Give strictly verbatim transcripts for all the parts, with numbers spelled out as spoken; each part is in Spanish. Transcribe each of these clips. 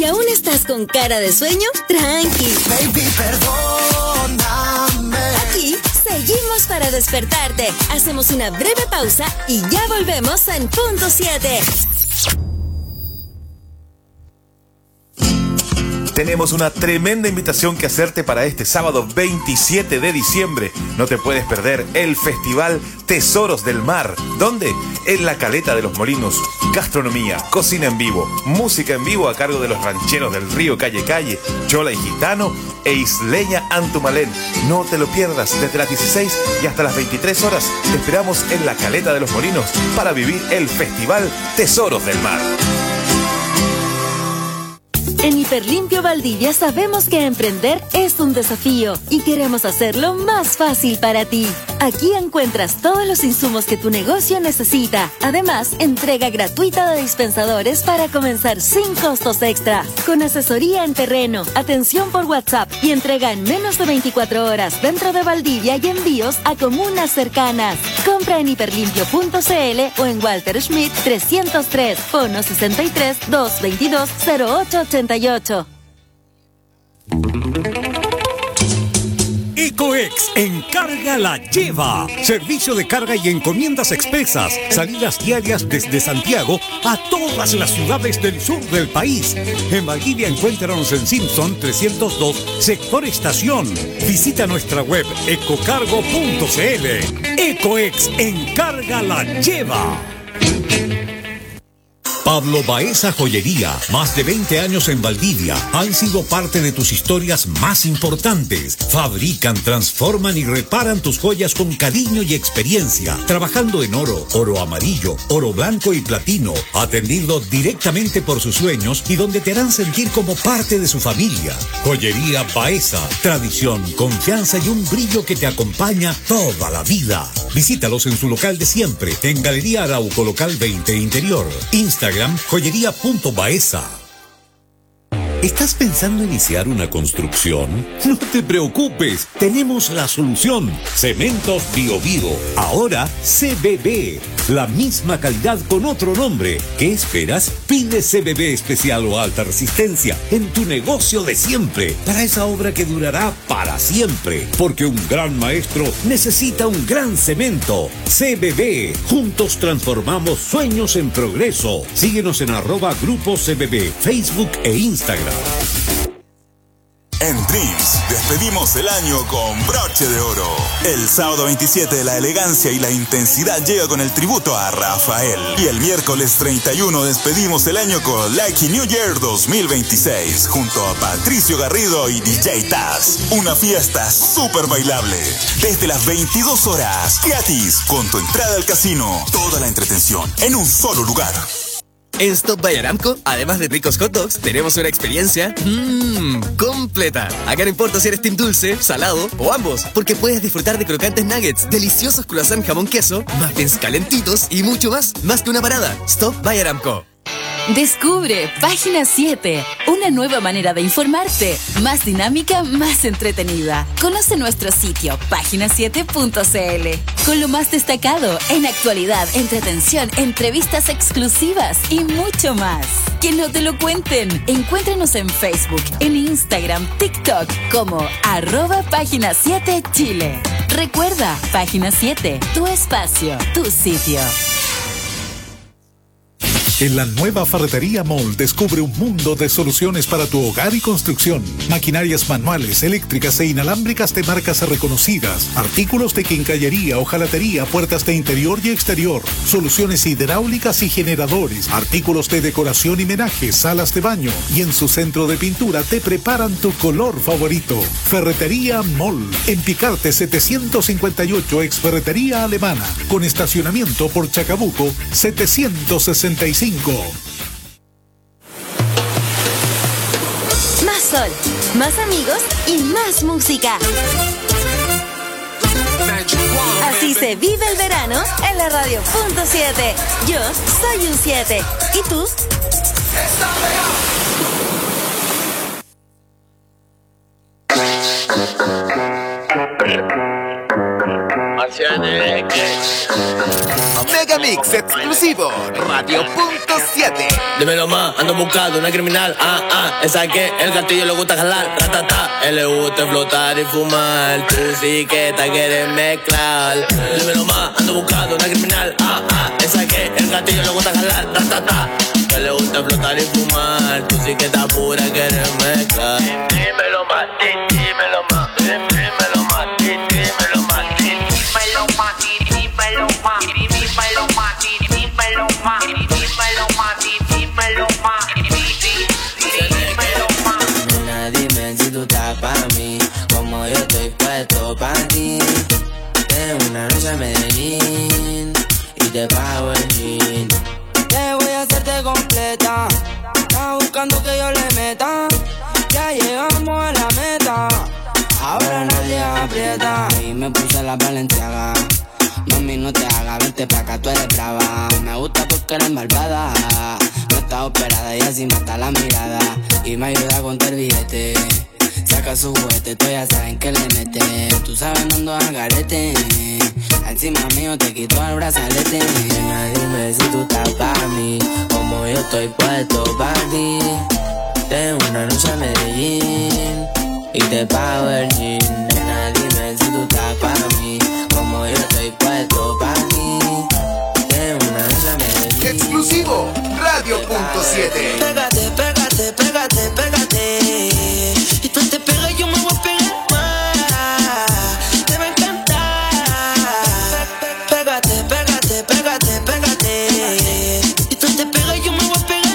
Si aún estás con cara de sueño, tranqui. Baby, perdóname. Aquí seguimos para despertarte. Hacemos una breve pausa y ya volvemos en punto siete. Tenemos una tremenda invitación que hacerte para este sábado veintisiete de diciembre. No te puedes perder el Festival Tesoros del Mar. ¿Dónde? En la Caleta de los Molinos. Gastronomía, cocina en vivo, música en vivo a cargo de los rancheros del río Calle Calle, Chola y Gitano e Isleña Antumalén. No te lo pierdas, desde las dieciséis y hasta las veintitrés horas te esperamos en la Caleta de los Molinos para vivir el Festival Tesoros del Mar. En Hiperlimpio Valdivia sabemos que emprender es un desafío y queremos hacerlo más fácil para ti. Aquí encuentras todos los insumos que tu negocio necesita. Además, entrega gratuita de dispensadores para comenzar sin costos extra. Con asesoría en terreno, atención por WhatsApp y entrega en menos de veinticuatro horas dentro de Valdivia y envíos a comunas cercanas. Compra en hiperlimpio punto cl o en Walter Schmidt trescientos tres, fono sesenta y tres, doscientos veintidós, cero ocho ochenta y ocho. Ecoex Encarga la Lleva. Servicio de carga y encomiendas expresas. Salidas diarias desde Santiago a todas las ciudades del sur del país. En Valdivia encuéntranos en Simpson trescientos dos, sector estación. Visita nuestra web ecocargo punto cl. Ecoex Encarga la Lleva. Pablo Baeza Joyería, más de veinte años en Valdivia, han sido parte de tus historias más importantes. Fabrican, transforman y reparan tus joyas con cariño y experiencia, trabajando en oro, oro amarillo, oro blanco y platino, atendiendo directamente por sus sueños y donde te harán sentir como parte de su familia. Joyería Baeza, tradición, confianza y un brillo que te acompaña toda la vida. Visítalos en su local de siempre, en Galería Arauco, local veinte Interior. Instagram joyería punto baeza. ¿Estás pensando iniciar una construcción? No te preocupes, tenemos la solución. Cementos Bio Bio, ahora C B B. La misma calidad con otro nombre. ¿Qué esperas? Pide C B B especial o alta resistencia en tu negocio de siempre, para esa obra que durará para siempre. Porque un gran maestro necesita un gran cemento. C B B, juntos transformamos sueños en progreso. Síguenos en arroba grupo C B B, Facebook e Instagram. En Dreams, despedimos el año con broche de oro. El sábado veintisiete, la elegancia y la intensidad llega con el tributo a Rafael. Y el miércoles treinta y uno, despedimos el año con Lucky New Year dos mil veintiséis, junto a Patricio Garrido y D J Taz. Una fiesta súper bailable. Desde las veintidós horas, gratis, con tu entrada al casino. Toda la entretención en un solo lugar. En Stop by Aramco, además de ricos hot dogs, tenemos una experiencia mmm, completa. Acá no importa si eres team dulce, salado o ambos, porque puedes disfrutar de crocantes nuggets, deliciosos croissant jamón queso, muffins calentitos y mucho más. Más que una parada. Stop by Aramco. Descubre Página siete, una nueva manera de informarte, más dinámica, más entretenida. Conoce nuestro sitio página siete punto cl, con lo más destacado en actualidad, entretención, entrevistas exclusivas y mucho más. Que no te lo cuenten. Encuéntranos en Facebook, en Instagram, TikTok como arroba Página siete Chile. Recuerda, Página siete, tu espacio, tu sitio. En la nueva Ferretería Mall descubre un mundo de soluciones para tu hogar y construcción. Maquinarias manuales, eléctricas e inalámbricas de marcas reconocidas. Artículos de quincallería, hojalatería, puertas de interior y exterior. Soluciones hidráulicas y generadores. Artículos de decoración y menaje, salas de baño. Y en su centro de pintura te preparan tu color favorito. Ferretería Mall. En Picarte setecientos cincuenta y ocho, ex Ferretería Alemana. Con estacionamiento por Chacabuco setecientos sesenta y cinco. Más sol, más amigos y más música. Así se vive el verano en la radio punto siete. Yo soy un siete. ¿Y tú? canciones que... Megamix exclusivo, Radio punto siete. Dímelo más, ando buscando una criminal. Ah, ah, esa que el gatillo le gusta jalar. Ratata, él le gusta flotar y fumar. Tú sí que te quieres mezclar. Dímelo más, ando buscando una criminal. Ah, ah, esa que el gatillo le gusta jalar. Ratata, él le gusta flotar y fumar. Tú sí que estás pura, quieres mezclar. Dímelo más, dímelo más, dímelo más, dímelo más, dímelo más, dímelo más, dímelo más, dímelo más, dímelo más, dímelo más, dímelo más. Nena, dime si tú estás pa' mí, como yo estoy puesto pa' ti. Tengo una noche a Medellín y te pago el jean. Te voy a hacerte completa, estás buscando que yo le meta. Ya llegamos a la meta, ahora nadie aprieta. Y me puse la Balenciaga, mami no te hagas, vente pa' acá, tú eres brava. Me gusta porque eres malvada, no está operada y así mata la mirada. Y me ayuda a contar billete, saca su juguete, tú ya saben que le mete. Tú sabes no ando al garete, encima mío te quito el brazalete. Nena, dime si tú estás pa' mí, como yo estoy puesto pa' ti. Tengo una noche a Medellín y te pago el jean. Nena, dime si tú estás pa' mí, como yo estoy puesto pa' ti. Tengo una noche a Medellín. Exclusivo, Radio punto siete. Pégate, pégate, pégate, pégate. Y tú te pegas y yo me voy a pegar más. Te va a encantar. Pégate, pégate, pégate, pégate. Y tú te pegas y yo me voy a pegar.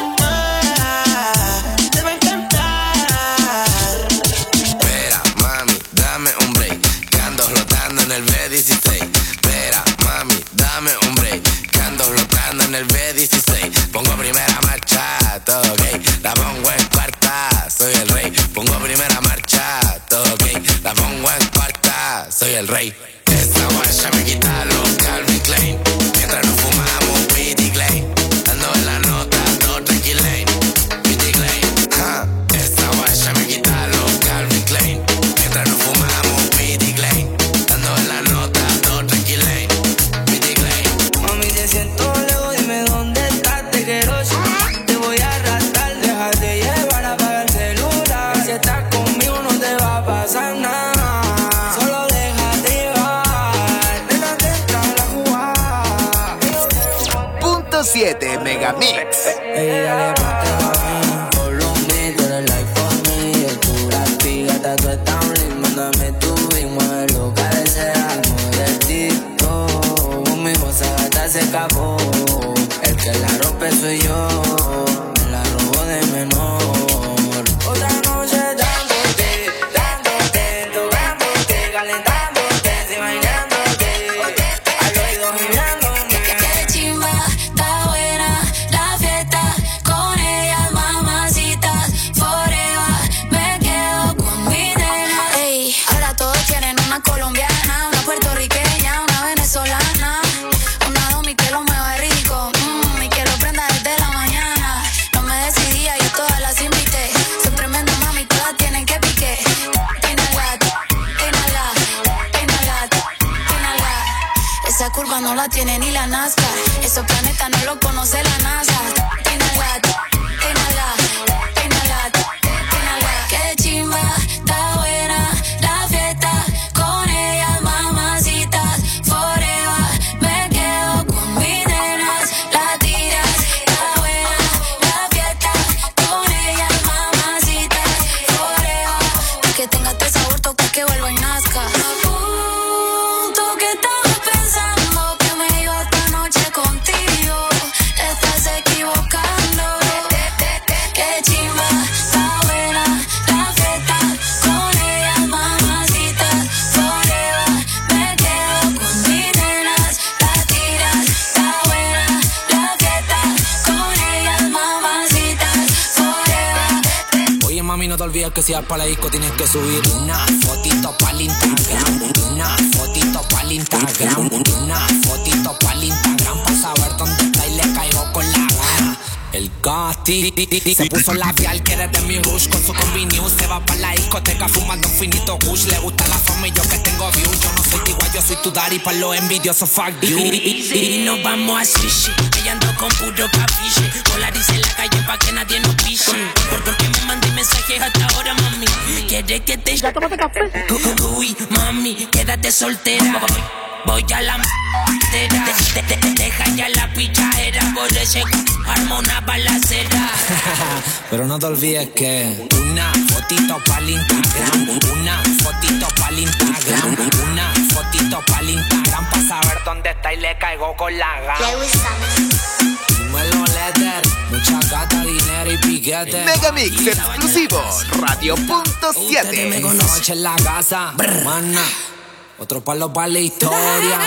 En el B dieciséis, espera, mami, dame un break. Que ando flotando en el B dieciséis. Pongo primera marcha, todo ok. La pongo en cuarta, soy el rey. Pongo primera marcha, todo ok. La pongo en cuarta, soy el rey. Esa guaya me quita los Calvin Klein. Mientras nos fumamos P.D. Klein. Ando en la nota, todo tranquilo. P.D. Klein, ja. Esa guaya me quita los Calvin Klein. Mientras nos fumamos P.D. Klein. En la nota, todo tranquilo, P.D. Klein. Mami, te siento lejos, dime dónde estás, te quiero. Te voy a arrastrar, déjate llevar, apaga el celular. Si estás conmigo no te va a pasar nada, solo déjate llevar, nena, te entra a jugar. Punto siete Megamix. Ey, dale, ponte mami, follow me, tú eres like for me. Tu grafica, está tú estás un mándame tu ring, muévelo, cabecea, mueve TikTok. Mi voz hasta se acabó, el que la rompe soy yo, me la robo de menor. Otra noche dándote, dándote, tocándote, calentándote, imaginándote, al oído mirándote. Qué chimba, está buena la fiesta, con ellas mamacitas, forever, me quedo con mi nena. Ey, ahora todos quieren una colombiana, una puertorriqueña, una venezolana, una domi que lo mueva rico, mmm, y que lo prenda desde la mañana. No me decidía, yo todas las invité, son tremendas mami, todas tienen que pique. Inhalar, inhalar, inhalar, inhalar. Esa curva no la tiene ni la NASCAR, esos planetas no lo conoce la NASA. Inhalar, inhalar, inhalar, inhalar. Qué chimba, está buena la fiesta, con ellas mamacitas, forever, me quedo con mis nenas, la tiras, está buena la fiesta, con ellas mamacitas, forever, pa' que tenga este sabor, toca que vuelva y nazca. Uh, tú que estabas pensando que me iba esta noche contigo, estás equivocando. Qué chimba, está buena la fiesta, con ellas mamacitas, forever, me quedo con mis nenas, la tiras, está buena la fiesta, con ellas mamacitas, forever. Oye mami, no te olvides que si vas para la disco tienes que subir una fotito para el Instagram, una fotito para el Instagram, una fotito para el Instagram, para saber dónde está y le caigo con la gana. El Gotti se puso labial, quiere de mi rush con su combi news. Se va para la discoteca fumando un finito kush. Le gusta la fama y yo que tengo views. Yo no soy Igual yo soy tu daddy pa' los envidiosos, fuck you. Y, y, y nos vamos a sushi. Ella ando con puro capiche. Polarice en la calle pa' que nadie nos piche. Por porque me mandé mensajes hasta ahora, mami. ¿Quieres que te... Ya tómate café. Uy, mami, quédate soltera. Voy a la m***era. de, de, de, Deja ya la pichadera. Por ese arma una balacera. Pero no te olvides que una fotito pa'l Instagram, una fotito pa'l Instagram, una fotito pa'l Instagram pa' saber dónde está y le caigo con la gana. Dímelo, letter, mucha gata, dinero y piquete. Megamix exclusivo, Radio punto siete. Me conoce en la casa, mana. Otro palo para la historia.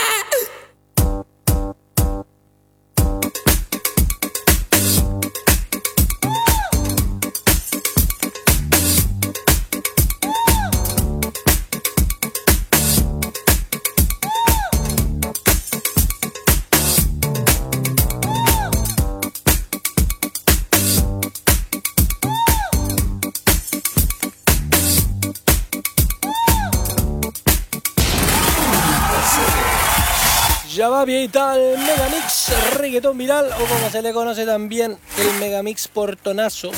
Ya va, viejita, el Megamix reggaetón viral, o como se le conoce también, el Megamix portonazo.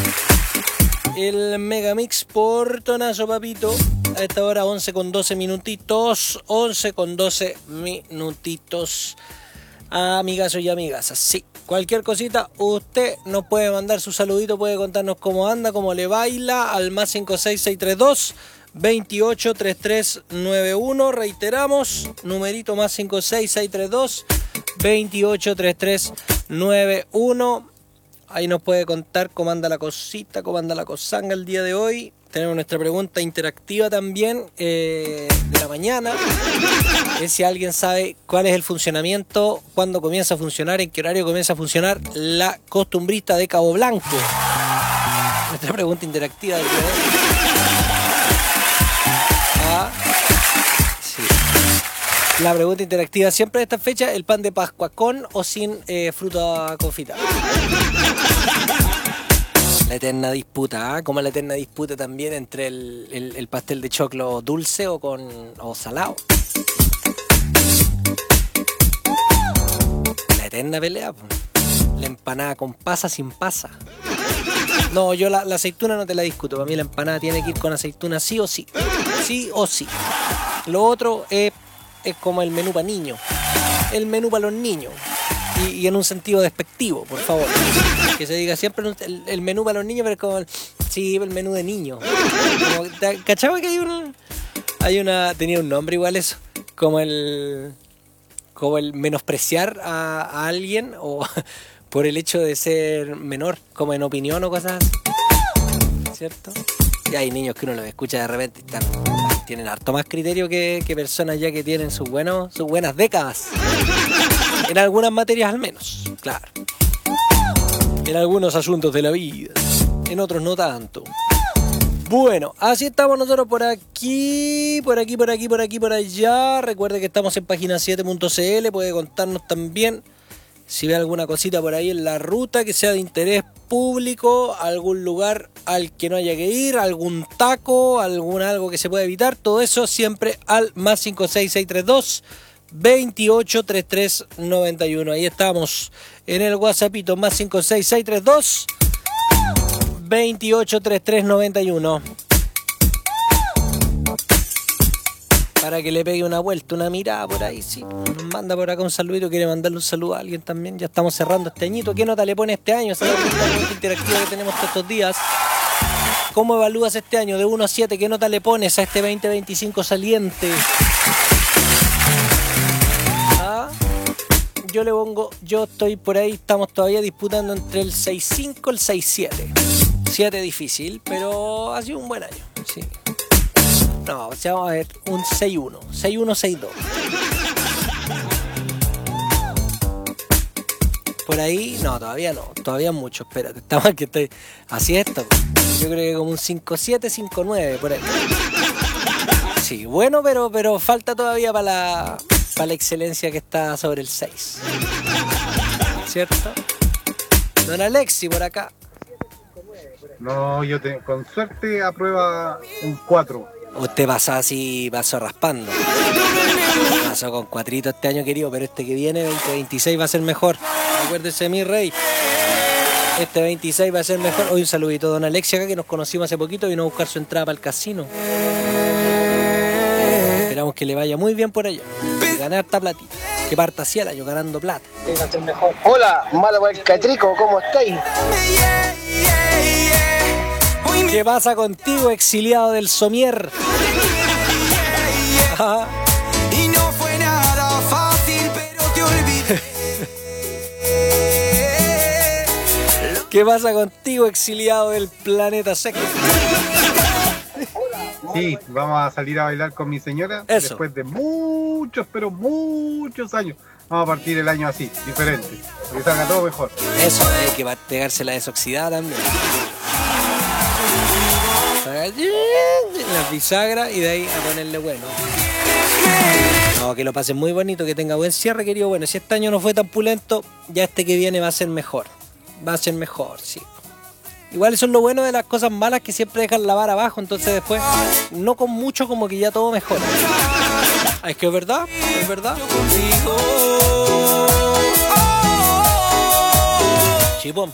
El Megamix portonazo, papito. A esta hora once con doce minutitos. once con doce minutitos. Amigazos y amigas, sí. Cualquier cosita, usted nos puede mandar su saludito, puede contarnos cómo anda, cómo le baila, al más cinco seis seis tres dos veintiocho treinta y tres noventa y uno. Reiteramos, numerito más cinco seis seis tres dos veintiocho treinta y tres noventa y uno. Ahí nos puede contar cómo anda la cosita, cómo anda la cosanga el día de hoy. Tenemos nuestra pregunta interactiva también eh, de la mañana. Es si alguien sabe cuál es el funcionamiento, cuándo comienza a funcionar, en qué horario comienza a funcionar la costumbrista de Cabo Blanco. Nuestra pregunta interactiva del día de hoy. Ah, sí. La pregunta interactiva siempre de esta fecha: el pan de Pascua con o sin eh, fruta confitada. La eterna disputa, ¿eh? Como la eterna disputa también entre el, el, el pastel de choclo dulce o con o salado. La eterna pelea, pues. La empanada con pasa, sin pasa. No, yo la, la aceituna no te la discuto. Para mí la empanada tiene que ir con aceituna sí o sí. Sí o sí. Lo otro es, es como el menú para niños. El menú para los niños. Y, y en un sentido despectivo, por favor. Que se diga siempre el, el menú para los niños, pero es como el, sí, el menú de niños. ¿Cachaba que hay un hay una tenía un nombre igual eso? Como el como el menospreciar a, a alguien o por el hecho de ser menor, como en opinión o cosas así. ¿Cierto? Y hay niños que uno los escucha de repente y están, tienen harto más criterio que, que personas ya que tienen sus buenos, sus buenas décadas. En algunas materias al menos, claro. En algunos asuntos de la vida. En otros no tanto. Bueno, así estamos nosotros por aquí, por aquí, por aquí, por aquí, por allá. Recuerde que estamos en página siete punto c l. Puede contarnos también si ve alguna cosita por ahí en la ruta que sea de interés público, algún lugar al que no haya que ir, algún taco, algún algo que se pueda evitar. Todo eso siempre al más cinco seis seis tres dos veintiocho treinta y tres noventa y uno. Ahí estamos en el WhatsAppito más cinco seis seis tres dos veintiocho treinta y tres noventa y uno. Para que le pegue una vuelta, una mirada por ahí, sí. Nos manda por acá un saludito, quiere mandarle un saludo a alguien también. Ya estamos cerrando este añito. ¿Qué nota le pone este año? Esa es la pregunta interactiva que tenemos todos estos días. ¿Cómo evalúas este año? De uno a siete, ¿qué nota le pones a este veinte veinticinco saliente? ¿Ah? Yo le pongo, yo estoy por ahí, estamos todavía disputando entre el seis cinco y el seis siete. siete difícil, pero ha sido un buen año, sí. No, ya vamos a ver, un seis uno, seis uno, seis dos. Por ahí, no, todavía no, todavía mucho, espérate, está mal que estoy, así es esto. Yo creo que como un cinco siete, cinco nueve, por ahí. Sí, bueno, pero, pero falta todavía para la, para la excelencia que está sobre el seis. ¿Cierto? Don Alexi, por acá. No, yo te, con suerte aprueba un cuatro. Usted pasa así, pasó raspando. Pasó con cuatrito este año, querido, pero este que viene, veinte veintiséis, va a ser mejor. Acuérdese, mi rey. Este veintiséis va a ser mejor. Hoy un saludito a don Alexia acá, que nos conocimos hace poquito, vino a buscar su entrada para el casino. Esperamos que le vaya muy bien por allá. Que ganar esta platita. Que parta así al año ganando plata. Va a ser mejor. Hola, malo el catrico, ¿cómo estáis? ¿Qué pasa contigo, exiliado del somier? Ajá. Y no fue nada fácil, pero te olvidé. ¿Qué pasa contigo, exiliado del planeta seco? Sí, vamos a salir a bailar con mi señora. Eso. Después de muchos, pero muchos años. Vamos a partir el año así, diferente. Para que salga todo mejor. Eso, hay que pegarse la desoxidada también. La bisagra y de ahí a ponerle bueno. No, que lo pasen muy bonito, que tenga buen cierre, querido. Bueno, si este año no fue tan pulento, ya este que viene va a ser mejor. Va a ser mejor, sí. Igual eso es lo bueno de las cosas malas, que siempre dejan la vara abajo, entonces después, no con mucho, como que ya todo mejora. Es que es verdad, es verdad. Chipón.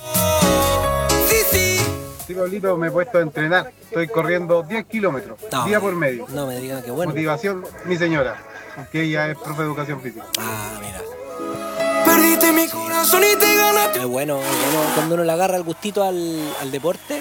Sí, Pablito, me he puesto a entrenar. Estoy corriendo diez kilómetros, no, día por medio. No me digan que bueno. Motivación, mi señora, que ella es profe de educación física. Ah, mira. Perdiste mi corazón y te ganaste. Es bueno, es bueno cuando uno le agarra el gustito al, al deporte.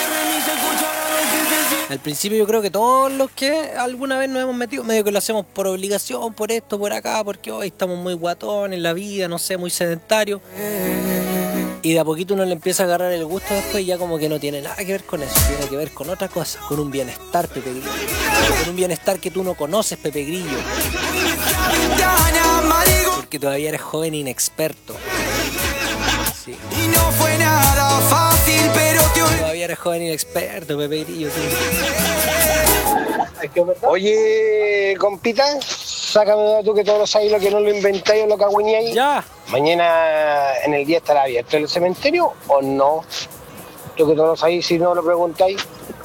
Al principio yo creo que todos los que alguna vez nos hemos metido, medio que lo hacemos por obligación, por esto, por acá, porque hoy estamos muy guatones en la vida, no sé, muy sedentarios. Y de a poquito uno le empieza a agarrar el gusto después y ya como que no tiene nada que ver con eso, tiene que ver con otra cosa, con un bienestar, Pepe Grillo. Con un bienestar que tú no conoces, Pepe Grillo. Porque todavía eres joven e inexperto. Sí. Y no fue nada fácil, pero te olvidé. Todavía eres joven e inexperto, Pepe Grillo. Sí. Oye, compita, sácame tú que todos lo sabéis, lo que no lo inventáis o lo cagüineáis. Ya. Mañana en el día estará abierto el cementerio o no. Tú que todos lo sabéis, si no lo preguntáis.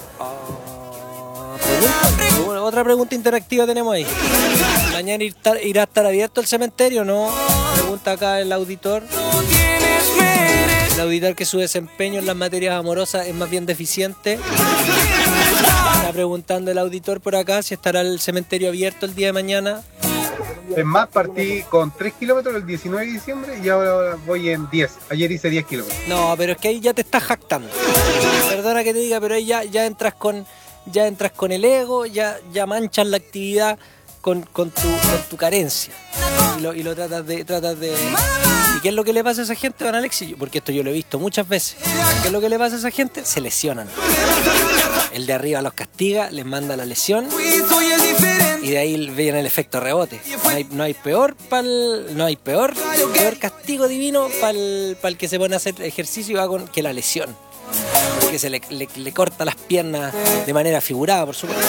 Pregunta. Otra pregunta interactiva tenemos ahí. Mañana irá a estar abierto el cementerio, ¿no? Pregunta acá el auditor. El auditor que su desempeño en las materias amorosas es más bien deficiente. Está preguntando el auditor por acá si estará el cementerio abierto el día de mañana. Es más, partí con tres kilómetros el diecinueve de diciembre y ahora voy en diez. Ayer hice diez kilómetros. No, pero es que ahí ya te estás jactando. Perdona que te diga, pero ahí ya, ya entras con ya entras con el ego, ya, ya manchas la actividad con, con, tu, con tu carencia. Y lo, y lo tratas de, tratas de... ¿Y qué es lo que le pasa a esa gente, don Alexis? Porque esto yo lo he visto muchas veces. ¿Qué es lo que le pasa a esa gente? Se lesionan. El de arriba los castiga, les manda la lesión y de ahí viene el efecto rebote. No hay, no hay peor pal, no hay peor, peor castigo divino para el, el que se pone a hacer ejercicio y va con que la lesión. Porque se le, le, le corta las piernas de manera figurada, por supuesto.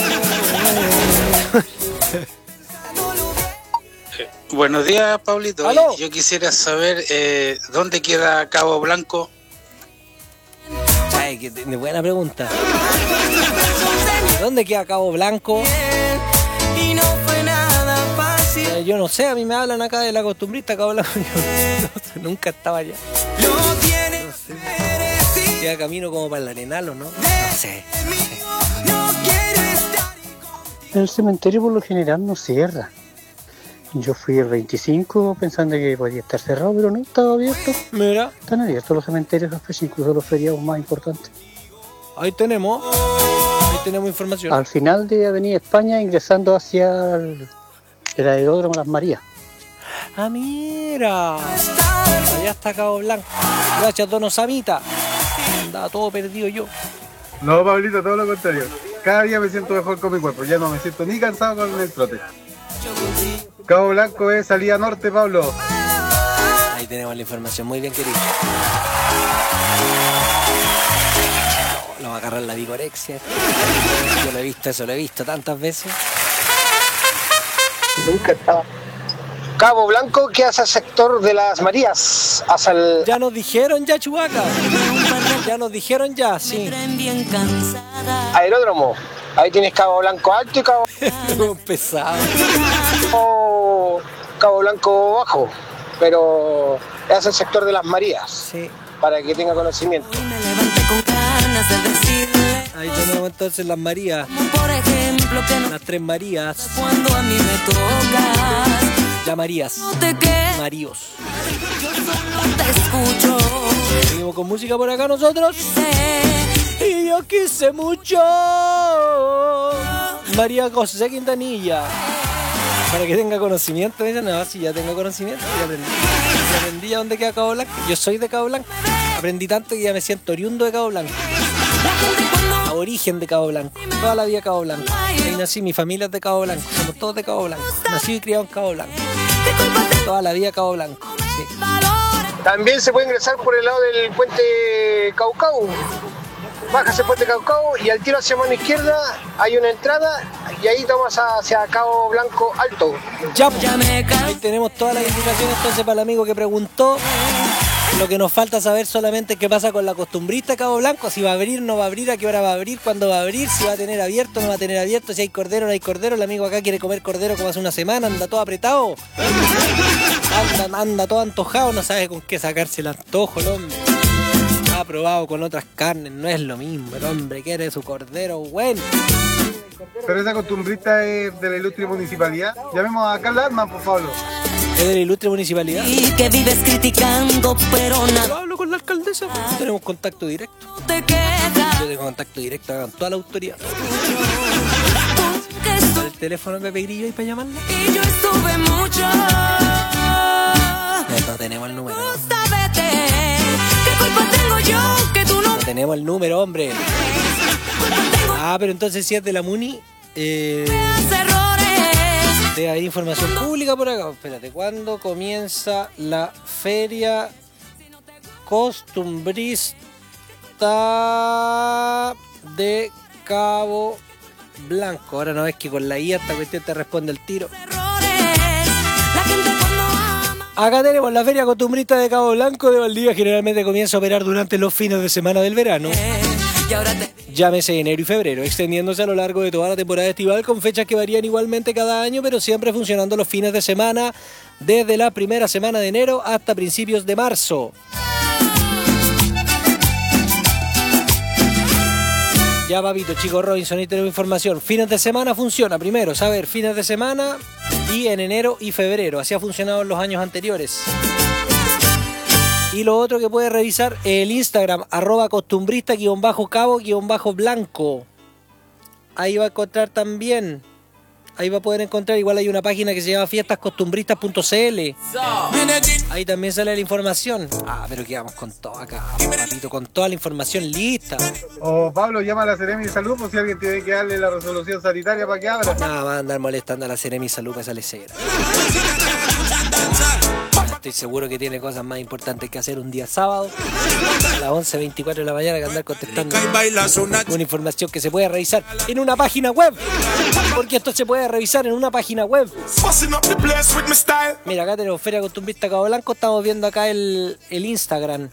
Buenos días, Pablito. ¿Aló? Yo quisiera saber eh, dónde queda Cabo Blanco. Ay, qué buena pregunta. ¿Dónde queda Cabo Blanco? Y no fue nada fácil. Eh, yo no sé, a mí me hablan acá de la costumbrista Cabo Blanco. Yo no, nunca estaba allá. Lo tienes. No sé. Queda camino como para el Arenal, ¿o no? No sé. No quiero estar. El cementerio por lo general no cierra. Yo fui el veinticinco pensando que podía estar cerrado, pero no, estaba abierto. Mira. Están abiertos los cementerios, incluso los feriados más importantes. Ahí tenemos. Ahí tenemos información. Al final de Avenida España, ingresando hacia el, el aeródromo Las Marías. Ah, mira. Allá está Cabo Blanco. Gracias, don Osamita. Andaba todo perdido yo. No, Pablito, todo lo contrario. Cada día me siento mejor con mi cuerpo. Ya no me siento ni cansado con el trote. Cabo Blanco es salida norte, Pablo. Ahí tenemos la información, muy bien, querido. No, lo va a agarrar la vigorexia. Yo lo he visto, eso lo he visto tantas veces. Nunca estaba. Cabo Blanco, ¿qué hace el sector de Las Marías? Hacia el... Ya nos dijeron ya, Chubaca. Ya nos dijeron ya, sí. Aeródromo. Ahí tienes Cabo Blanco alto y Cabo pesado. O Cabo Blanco bajo, pero es el sector de las Marías. Sí. Para que tenga conocimiento. Ahí tenemos entonces las Marías. Por ejemplo, que no Las tres Marías. cuando a mí me tocas. Ya Marías. ¿De qué? Maríos. Yo solo te escucho. Seguimos con música por acá nosotros. Y yo quise mucho. María José Quintanilla. Para que tenga conocimiento. Ella no, si ya tengo conocimiento. Ya aprendí. Ya aprendí ya dónde queda Cabo Blanco. Yo soy de Cabo Blanco. Aprendí tanto que ya me siento oriundo de Cabo Blanco. Origen de Cabo Blanco. Toda la vida Cabo Blanco. Ahí nací, mi familia es de Cabo Blanco. Somos todos de Cabo Blanco. Nací y criado en Cabo Blanco. Toda la vida Cabo Blanco. Sí. También se puede ingresar por el lado del puente Caucao. Bajas el puente Caucao y al tiro hacia mano izquierda hay una entrada y ahí tomas hacia Cabo Blanco Alto. Ya, ahí tenemos todas las indicaciones entonces para el amigo que preguntó. Lo que nos falta saber solamente es qué pasa con la costumbrista Cabo Blanco, si va a abrir, no va a abrir, a qué hora va a abrir, cuándo va a abrir, si va a tener abierto, no va a tener abierto, si hay cordero, no hay cordero. El amigo acá quiere comer cordero como hace una semana, anda todo apretado, anda, anda todo antojado, no sabe con qué sacarse el antojo, el hombre. Ha probado con otras carnes, no es lo mismo, el hombre quiere su cordero bueno. Pero esa costumbrista es de la ilustre municipalidad. Llamemos a Carla Armas, por favor. Es de la ilustre municipalidad. Y que vives criticando, pero nada. Yo hablo con la alcaldesa, pues, tenemos contacto directo. Te quejas. Yo tengo contacto directo con toda la autoridad. El teléfono de Pepe Grillo ahí para llamarla. Y yo estuve mucho. No, no tenemos el número. Sábete, ¿qué culpa tengo yo que tú no? No tenemos el número, hombre. Ah, pero entonces si es de la Muni, eh, debe haber información pública por acá. Espérate, ¿cuándo comienza la feria costumbrista de Cabo Blanco? Ahora no ves que con la I A esta cuestión te responde el tiro. Acá tenemos la feria costumbrista de Cabo Blanco de Valdivia. Generalmente comienza a operar durante los fines de semana del verano. Llámese enero y febrero, extendiéndose a lo largo de toda la temporada estival con fechas que varían igualmente cada año, pero siempre funcionando los fines de semana desde la primera semana de enero hasta principios de marzo. Ya, papito, chico Robinson, ahí tenemos información. Fines de semana funciona primero, saber, fines de semana y en enero y febrero. Así ha funcionado en los años anteriores. Y lo otro que puede revisar el Instagram, arroba costumbrista guión bajo cabo guión bajo blanco. Ahí va a encontrar también, ahí va a poder encontrar, igual hay una página que se llama fiestas costumbristas punto c l. Ahí también sale la información. Ah, pero quedamos con todo acá, papito, con toda la información lista. O Pablo llama a la Seremi de Salud por si alguien tiene que darle la resolución sanitaria para que abra. Nada, va a andar molestando a la Seremi Salud para esa lecera. Estoy seguro que tiene cosas más importantes que hacer un día sábado a las once veinticuatro de la mañana que andar contestando una información que se puede revisar en una página web, porque esto se puede revisar en una página web. Mira, acá tenemos Feria Costumbrista Cabo Blanco, estamos viendo acá el, el Instagram.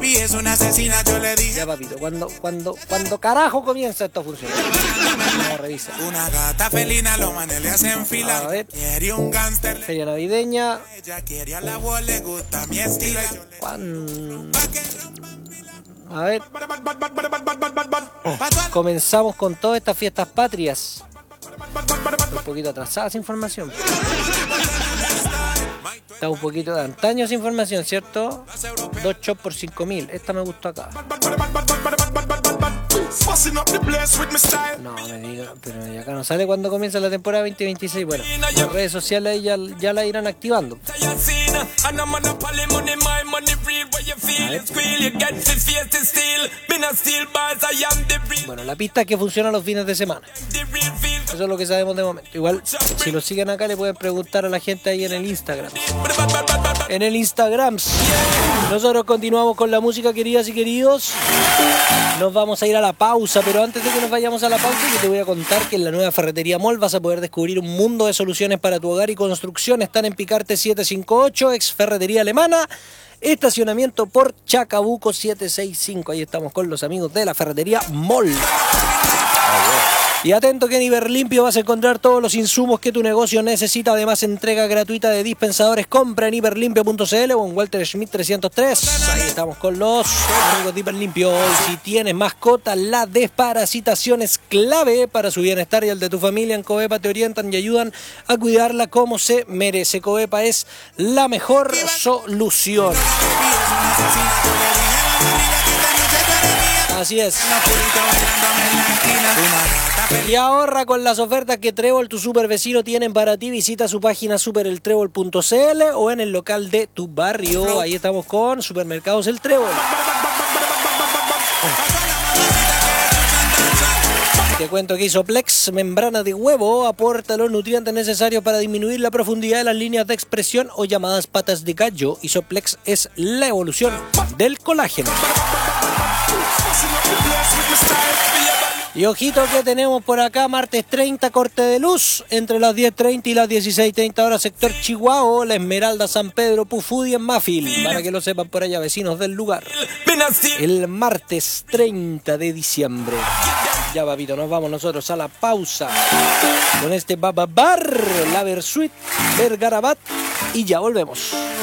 Ya, papito, cuando, cuando, cuando carajo comienza esto a funcionar. Vamos a revisar. A ver, feria navideña. ¿Cuándo? A ver, comenzamos con todas estas fiestas patrias. Un poquito atrasada esa información. Está un poquito de antaño esa información, ¿cierto? Dos chops por cinco mil. Esta me gustó acá. No, me diga, pero acá no sale cuando comienza la temporada veinte veintiséis. Bueno, las redes sociales ya, ya la irán activando. Bueno, la pista es que funciona los fines de semana. Eso es lo que sabemos de momento. Igual, si lo siguen acá, le pueden preguntar a la gente ahí en el Instagram. En el Instagram. Nosotros continuamos con la música, queridas y queridos. Nos vamos a ir a la pausa, pero antes de que nos vayamos a la pausa, yo te voy a contar que en la nueva Ferretería Mall vas a poder descubrir un mundo de soluciones para tu hogar y construcción. Están en Picarte setecientos cincuenta y ocho, ex Ferretería Alemana. Estacionamiento por Chacabuco setecientos sesenta y cinco. Ahí estamos con los amigos de la Ferretería Mall. Y atento que en Iberlimpio vas a encontrar todos los insumos que tu negocio necesita. Además, entrega gratuita de dispensadores. Compra en iberlimpio punto c l o en Walter Schmidt trescientos tres. Ahí estamos con los amigos de Iberlimpio. Y si tienes mascota, la desparasitación es clave para su bienestar y el de tu familia. En Covepa te orientan y ayudan a cuidarla como se merece. Covepa es la mejor solución. Así es. Y ahorra con las ofertas que Trébol, tu super vecino, tienen para ti. Visita su página super el trébol punto c l o en el local de tu barrio. Ahí estamos con Supermercados El Trébol. Te cuento que Isoplex, membrana de huevo, aporta los nutrientes necesarios para disminuir la profundidad de las líneas de expresión o llamadas patas de gallo. Isoplex es la evolución del colágeno. Y ojito que tenemos por acá, martes treinta, corte de luz, entre las diez treinta y las dieciséis treinta horas, sector Chihuahua, La Esmeralda, San Pedro, Pufudi en Mafil, para que lo sepan por allá, vecinos del lugar. El martes treinta de diciembre. Ya, papito, nos vamos nosotros a la pausa con este Bababar, la Versuit, Vergarabat, y ya volvemos.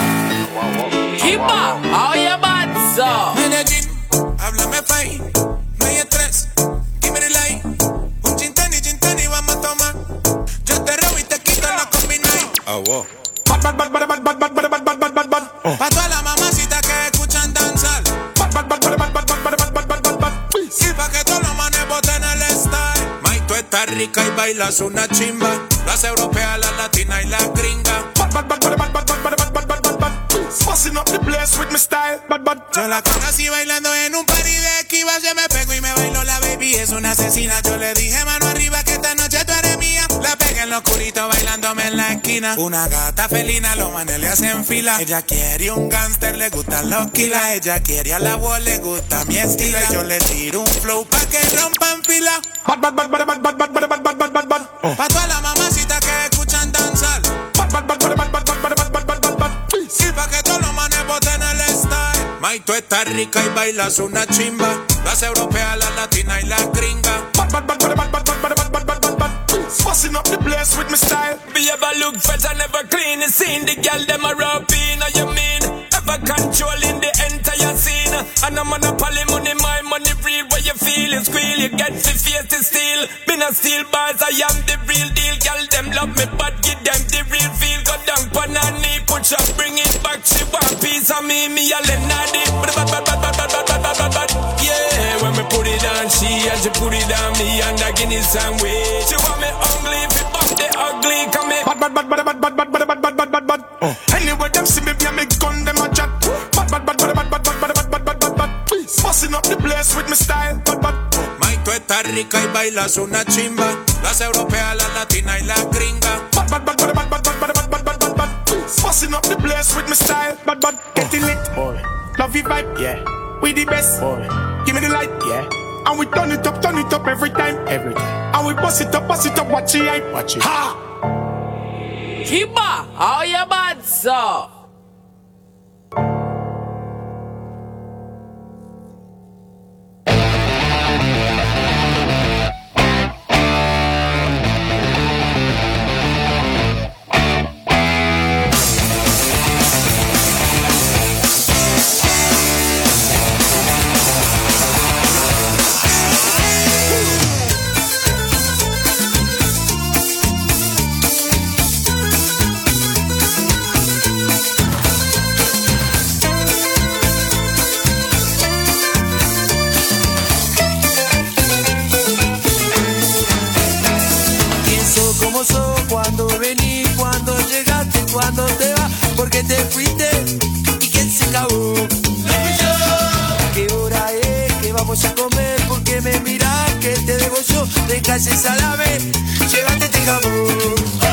Kipa, oye, Batso. Medellín, háblame pay, no hay estrés. Un gin tonic, gin tonic, vamos a tomar. Yo te robo y te quito la combination. Ah, wow. Bad, bad, bad, bad, bad, bad, bad, bad, bad, bad, bad, bad. Pa' todas las mamacitas que escuchan danzar. Bad, bad, bad, bad, bad, bad, bad, bad, bad, bad, bad, bad. Y pa' que todos los manes boten el style. May, tú estás rica y bailas una chimba. Las europeas, las latinas y las gringas. Bad, bad, bad, bad, bad, bad, bad, bad, bad, bad, bad, bad. Fussing up the place with my style. Bad, bad. Yo la conocí bailando en un party de esquivas. Yo me pego y me bailo la baby. Es una asesina. Yo le dije mano arriba que esta noche tú eres mía. La pegué en lo oscurito bailándome en la esquina. Una gata felina, los manes le hacen fila. Ella quiere un gangster, le gustan los kilas. Ella quiere a la voz, le gusta mi estilo. Y yo le tiro un flow pa' que rompan fila. Bad, bad, bad, bad, bad, bad, bad, bad, bad, bad, bad, bad. Pa' todas las mamacitas que escuchan danzar. Bad, bad, bad, bad, bad, bad, bad, bad, bad, bad, bad, bad. Y pa' que todos los manes boten el style. May, tú estás rica y bailas una chimba. Las europeas, las latinas y las gringas. Bad, bad, bad, bad, bad, bad, bad, bad, bad, bad, bad, bad. Fussing up the place with my style. Be ever look fresh and never clean. You seen the girl them a rub in, you mean? Ever controlling the entire scene. And I'm on a poly money, my money real. What you feel is squeal, you get the face to steal. Been a steel bars, I am the real deal. Girl them love me, but give them the real feel. Go down pan her knee, put her, bring it back. She want piece of me, me a lenadi. Yeah, when me put it on she and she put it on me and I give it some way. She want me ugly, if it bump the ugly, come me. Bad, bad, bad, bad, bad, bad, bad, bad, bad, bad, bad, bad, bad. Anyway, them see me, me me gun them a chat. Bad, bad, bad, bad, bad, bad, bad, bad, bad, bad, bad, bad, bad. Fussing up the place with my style. Bad, bad. May, tú estás rica y bailas una chimba. Las europeas, las latinas y las gringas. Bad, bad, bad, bad, bad, bad, bad, bad, bad, bad, bad, bad. Fussing up the place with my style. Bad, bad. Getting lit. Love your vibe. Yeah. We the best. Give me the light. Yeah. And we turn it up, turn it up every time. Every time. And we bust it up, bust it up, watch it hype. Watch it. Ha! Kiba, how you bad, sir? Cuando vení, cuando llegaste, cuando te vas, porque te fuiste y quién se acabó. ¿Qué hora es? ¿Qué vamos a comer? Porque me mirás que te debo yo. Deja ese salame, llévate este jamón.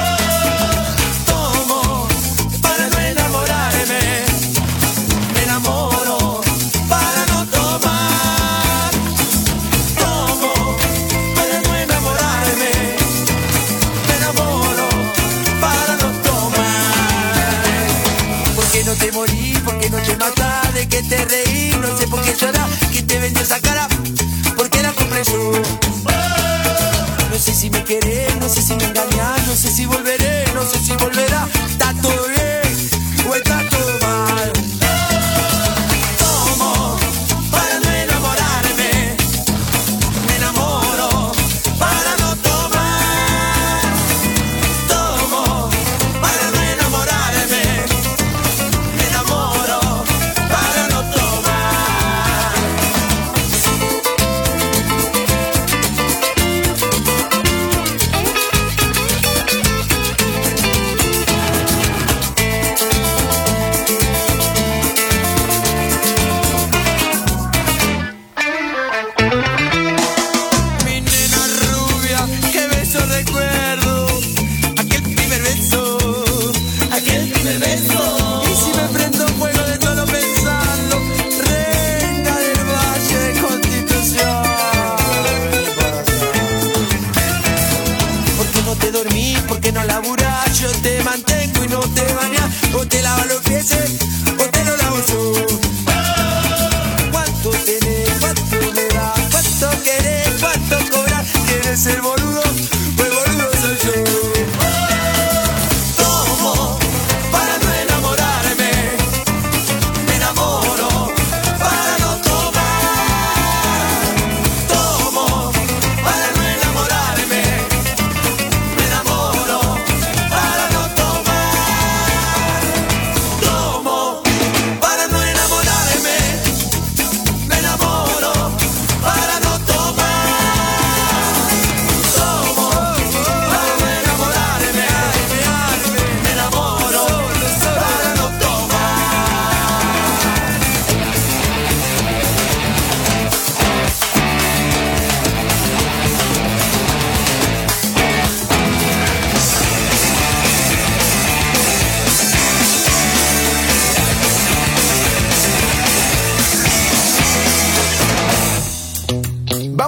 Tomo para no enamorarme, me enamoro para no tomar. Tomo para no enamorarme, me enamoro para no tomar. ¿Por qué no te morí? ¿Por qué no te matás? ¿De qué te reí? No sé por qué llorás. ¿Quién te vendió esa cara? ¿Por qué la compré yo? No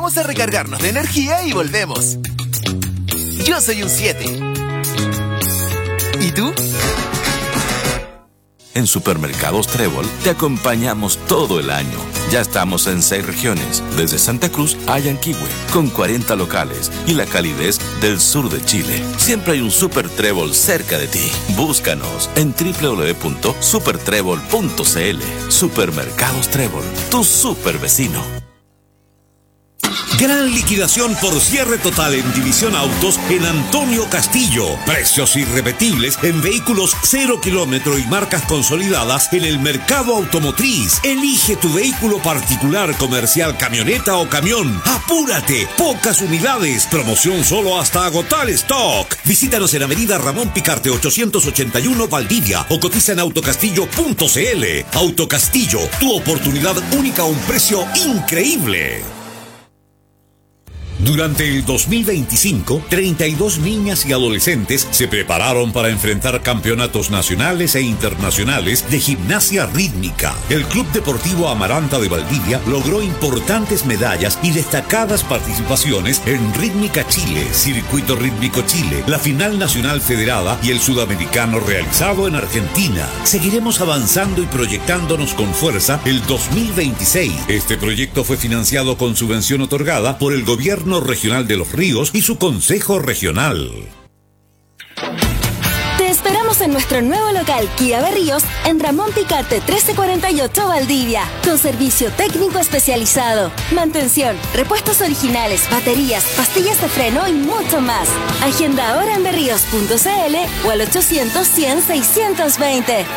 Vamos a recargarnos de energía y volvemos. Yo soy un siete. ¿Y tú? En Supermercados Trébol te acompañamos todo el año. Ya estamos en seis regiones, desde Santa Cruz a Yanquihue, con cuarenta locales y la calidez del sur de Chile. Siempre hay un Super Trébol cerca de ti. Búscanos en doble u doble u doble u punto super trébol punto c l. Supermercados Trébol, tu super vecino. Gran liquidación por cierre total en División Autos en Antonio Castillo. Precios irrepetibles en vehículos cero kilómetro y marcas consolidadas en el mercado automotriz. Elige tu vehículo particular, comercial, camioneta o camión. ¡Apúrate! Pocas unidades. Promoción solo hasta agotar stock. Visítanos en Avenida Ramón Picarte ochocientos ochenta y uno Valdivia o cotiza en autocastillo punto c l. Autocastillo, tu oportunidad única a un precio increíble. Durante el dos mil veinticinco, treinta y dos niñas y adolescentes se prepararon para enfrentar campeonatos nacionales e internacionales de gimnasia rítmica. El Club Deportivo Amaranta de Valdivia logró importantes medallas y destacadas participaciones en Rítmica Chile, Circuito Rítmico Chile, la Final Nacional Federada y el Sudamericano realizado en Argentina. Seguiremos avanzando y proyectándonos con fuerza el dos mil veintiséis. Este proyecto fue financiado con subvención otorgada por el Gobierno Regional de Los Ríos y su Consejo Regional. Te esperamos en nuestro nuevo local Kia Berríos en Ramón Picarte trece cuarenta y ocho Valdivia, con servicio técnico especializado, mantención, repuestos originales, baterías, pastillas de freno y mucho más. Agenda ahora en berríos punto c l o al ochocientos cien seiscientos veinte.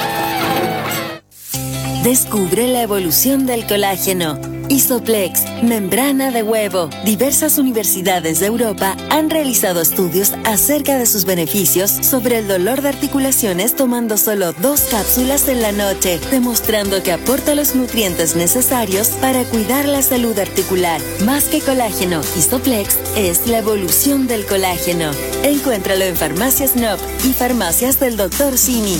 Descubre la evolución del colágeno. Isoplex, membrana de huevo. Diversas universidades de Europa han realizado estudios acerca de sus beneficios sobre el dolor de articulaciones tomando solo dos cápsulas en la noche, demostrando que aporta los nutrientes necesarios para cuidar la salud articular. Más que colágeno, Isoplex es la evolución del colágeno. Encuéntralo en Farmacias N O P y Farmacias del doctor Simi.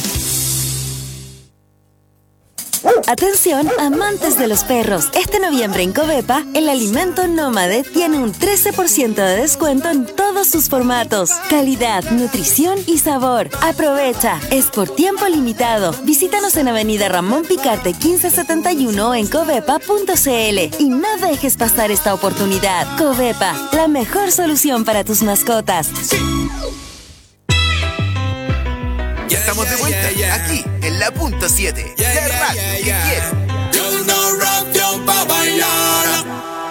Atención, amantes de los perros. Este noviembre en Covepa, el alimento nómade tiene un trece por ciento de descuento en todos sus formatos. Calidad, nutrición y sabor. Aprovecha. Es por tiempo limitado. Visítanos en Avenida Ramón Picarte quince setenta y uno o en covepa punto c l. Y no dejes pasar esta oportunidad. Covepa, la mejor solución para tus mascotas. Sí. Ya estamos de vuelta, aquí, en la punto siete. La radio que quiero. Yo no radio pa' bailar.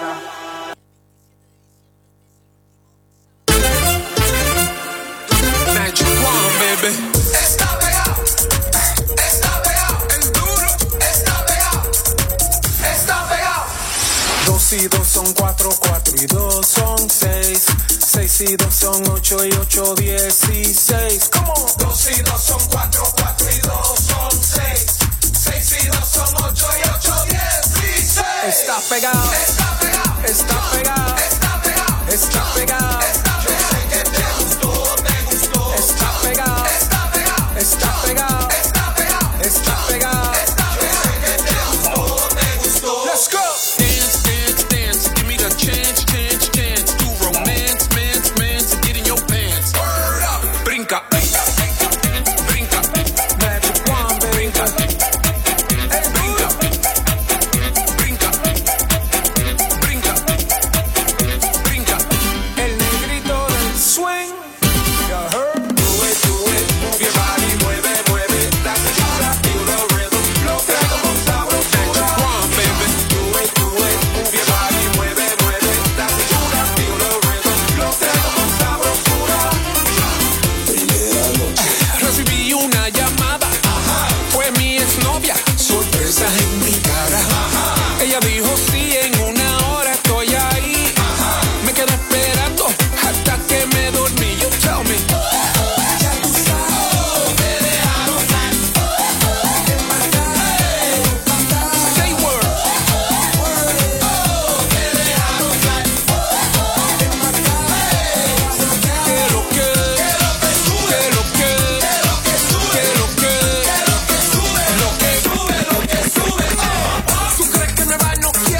Magic One, baby. Está pegado, está pegado. El duro está pegado, está pegado. Dos y dos son cuatro, cuatro y dos son seis. Seis y dos son ocho y ocho, dieciséis. ¿Cómo? Dos y dos son cuatro, cuatro y dos son seis. Seis y dos son ocho y ocho, dieciséis. Está pegado, está pegado, está pegado, está pegado, está pegado. Yo sé que te gustó, te gustó. Está pegado, está pegado, está pegado, está pegado, está pegado. Yo sé que te gustó, te gustó. Let's go. Dance, dance, dance. Give me the chance, chance, chance to romance. Brinca, brinca, brinca, Magic One, brinca, hey, brinca, brinca, brinca, brinca, el negrito del swing, you heard, do it, do it, move your body, mueve, mueve, la cintura, feel the rhythm, lo que como sabrosura. Magic One, baby, do it, do it, move your body, mueve, mueve, la cintura, feel the rhythm, lo que como sabrosura. Recibí una llamada, ajá, fue mi exnovia, sorpresa en mi cara, ajá. Ella dijo sí, en una hora estoy ahí, ajá. Me quedé esperando hasta que me dormí. You tell me. Ya tú sabes, te dejaron salir, en Marcay, say word, te dejaron salir, en Marcay, que lo que, que lo que. Tú crees que me va a noquear.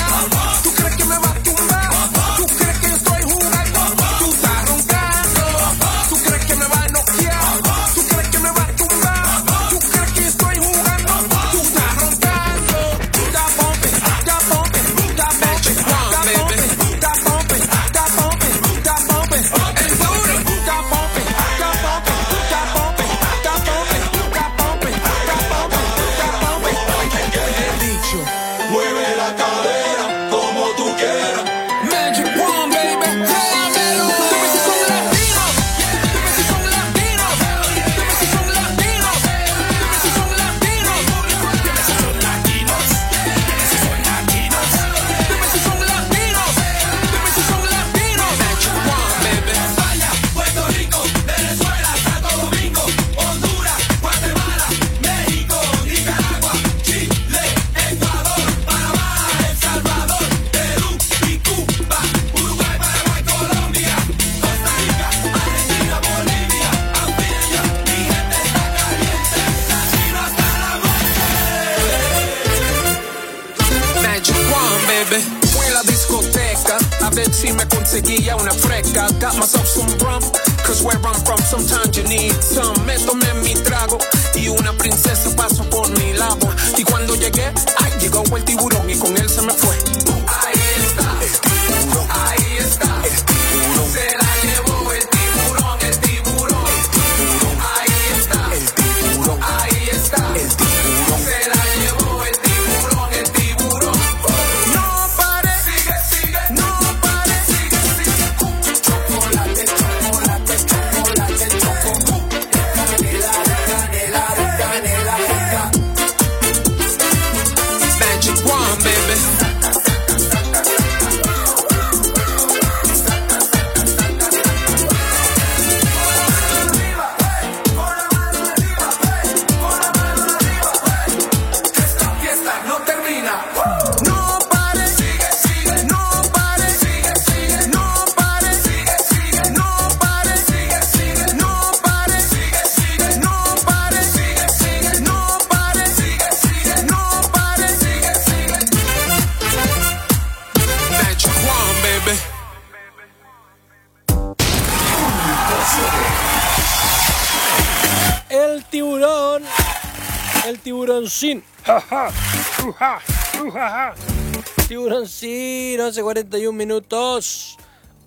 ver si me conseguía una fresca. Got myself some rum, cause where I'm from sometimes you need some. Me tomé mi trago y una princesa pasó por mi lado. Y cuando llegué, ay, llegó el tiburón y con él se me fue. Ahí está, el tiburón, ahí está, el tiburón. Se la llevó el tiburón, el tiburón, el tiburón. Ahí está, el tiburón, ahí está, el tiburón. Se la llevó el tiburón, el tiburón. No pare, sigue, sigue, no pare, sigue, sigue. Chocolate, chocolate, chocolate, chocolate. Canela, canela, canela, canela. Magic One, baby. El tiburón, el tiburoncín, jaja, uja, ujaja. Tiburoncín, once cuarenta y un minutos,